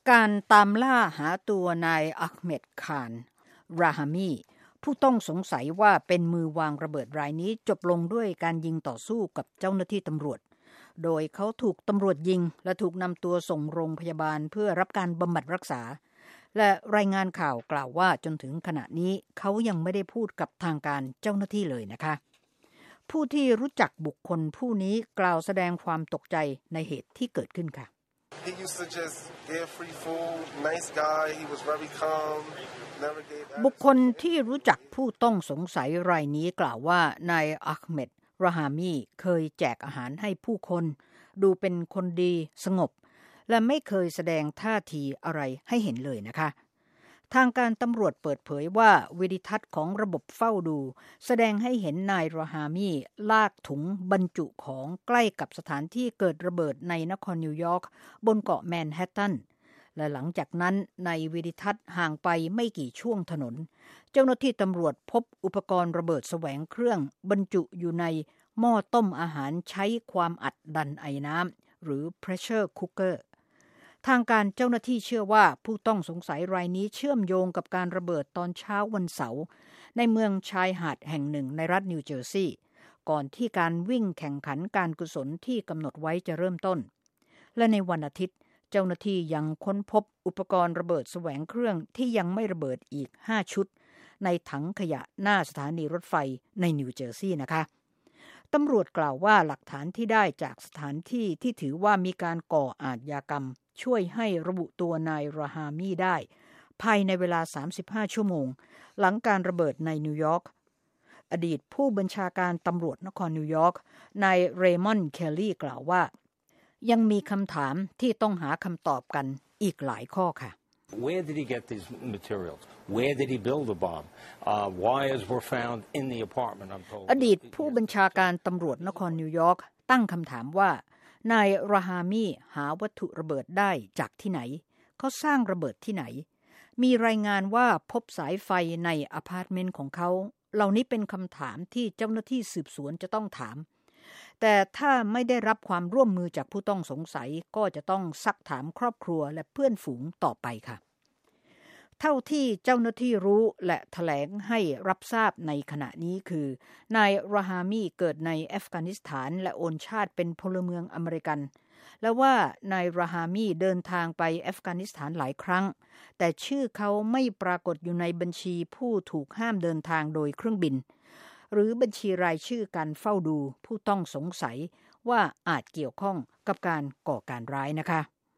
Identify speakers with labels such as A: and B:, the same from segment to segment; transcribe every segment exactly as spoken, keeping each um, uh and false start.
A: การตามล่าหาตัวนายอัคเมดคานราฮามีผู้ต้องสงสัยว่าเป็นมือวางระเบิดรายนี้จบลงด้วยการยิงต่อสู้กับเจ้าหน้าที่ตำรวจโดยเขาถูกตำรวจยิงและถูกนำตัวส่งโรงพยาบาลเพื่อรับการบำบัดรักษาและรายงานข่าวกล่าวว่าจนถึงขณะนี้เขายังไม่ได้พูดกับทางการเจ้าหน้าที่เลยนะคะผู้ที่รู้จักบุคคลผู้นี้กล่าวแสดงความตกใจในเหตุที่เกิดขึ้นค่ะ
B: He used to just give free food, nice guy, he was very calm, never gave
A: บุคคลที่รู้จักผู้ต้องสงสัยรายนี้กล่าวว่านายอัคเมดราฮามีเคยแจกอาหารให้ผู้คนดูเป็นคนดีสงบและไม่เคยแสดงท่าทีอะไรให้เห็นเลยนะคะทางการตำรวจเปิดเผยว่าวิดีทัศน์ของระบบเฝ้าดูแสดงให้เห็นนายราฮามีลากถุงบรรจุของใกล้กับสถานที่เกิดระเบิดในนครนิวยอร์กบนเกาะแมนฮัตตันและหลังจากนั้นในวิดีทัศน์ห่างไปไม่กี่ช่วงถนนเจ้าหน้าที่ตำรวจพบอุปกรณ์ระเบิดแสวงเครื่องบรรจุอยู่ในหม้อต้มอาหารใช้ความอัดดันไอน้ำหรือ pressure cookerทางการเจ้าหน้าที่เชื่อว่าผู้ต้องสงสัยรายนี้เชื่อมโยงกับการระเบิดตอนเช้าวันเสาร์ในเมืองชายหาดแห่งหนึ่งในรัฐนิวเจอร์ซีย์ก่อนที่การวิ่งแข่งขันการกุศลที่กำหนดไว้จะเริ่มต้นและในวันอาทิตย์เจ้าหน้าที่ยังค้นพบอุปกรณ์ระเบิดแสวงเครื่องที่ยังไม่ระเบิดอีกห้าชุดในถังขยะหน้าสถานีรถไฟในนิวเจอร์ซีย์นะคะตำรวจกล่าวว่าหลักฐานที่ได้จากสถานที่ที่ถือว่ามีการก่ออาชญากรรมช่วยให้ระบุตัวนายราฮามีได้ภายในเวลาสามสิบห้าชั่วโมงหลังการระเบิดในนิวยอร์กอดีตผู้บัญชาการตำรวจนครนิวยอร์กนายเรมอนด์เคลลี่กล่าวว่ายังมีคำถามที่ต้องหาคำตอบกันอีกหลายข้อค่ะ
C: Where did he get these materials? Where did he build the bomb? Uh, wires were found in the apartment, I'm told.
A: อดีตผู้บัญชาการตำรวจนครนิวยอร์กตั้งคำถามว่านายราฮามีหาวัตถุระเบิดได้จากที่ไหนเขาสร้างระเบิดที่ไหนมีรายงานว่าพบสายไฟในอพาร์ตเมนต์ของเขาเหล่านี้เป็นคำถามที่เจ้าหน้าที่สืบสวนจะต้องถามแต่ถ้าไม่ได้รับความร่วมมือจากผู้ต้องสงสัยก็จะต้องซักถามครอบครัวและเพื่อนฝูงต่อไปค่ะเท่าที่เจ้าหน้าที่รู้และแถลงให้รับทราบในขณะนี้คือนายราฮามีเกิดในอัฟกานิสถานและโอนชาติเป็นพลเมืองอเมริกันและว่านายราฮามีเดินทางไปอัฟกานิสถานหลายครั้งแต่ชื่อเขาไม่ปรากฏอยู่ในบัญชีผู้ถูกห้ามเดินทางโดยเครื่องบินหรือบัญชีรายชื่อการเฝ้าดูผู้ต้องสงสัยว่าอาจเกี่ยวข้องกับการก่อการร้ายนะคะ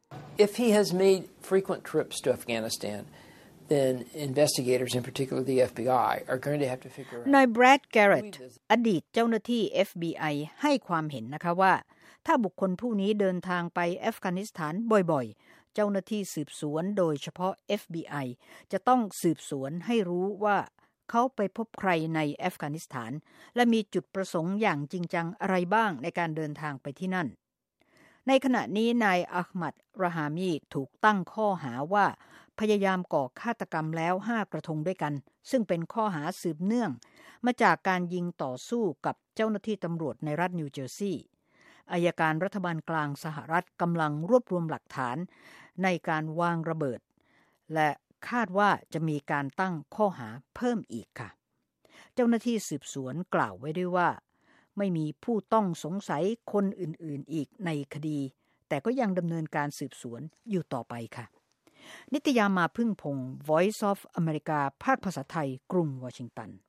D: If he has made frequent trips to Afghanistan then investigators, in particular the เอฟ บี ไอ are going to have to figure out
A: นายแบรดแกเรตต์อดีตเจ้าหน้าที่ เอฟ บี ไอ ให้ความเห็นนะคะว่าถ้าบุคคลผู้นี้เดินทางไปอัฟกานิสถานบ่อยๆเจ้าหน้าที่สืบสวนโดยเฉพาะ เอฟ บี ไอ จะต้องสืบสวนให้รู้ว่าเขาไปพบใครในอัฟกานิสถานและมีจุดประสงค์อย่างจริงจังอะไรบ้างในการเดินทางไปที่นั่นในขณะนี้นายอัคมัดราฮามีถูกตั้งข้อหาว่าพยายามก่อฆาตกรรมแล้วห้ากระทงด้วยกันซึ่งเป็นข้อหาสืบเนื่องมาจากการยิงต่อสู้กับเจ้าหน้าที่ตำรวจในรัฐนิวเจอร์ซีย์อัยการรัฐบาลกลางสหรัฐกำลังรวบรวมหลักฐานในการวางระเบิดและคาดว่าจะมีการตั้งข้อหาเพิ่มอีกค่ะเจ้าหน้าที่สืบสวนกล่าวไว้ด้วยว่าไม่มีผู้ต้องสงสัยคนอื่นๆอีกในคดีแต่ก็ยังดำเนินการสืบสวนอยู่ต่อไปค่ะนิตยามาพึ่งพงศ์ Voice of America ภาคภาษาไทยกรุงวอชิงตัน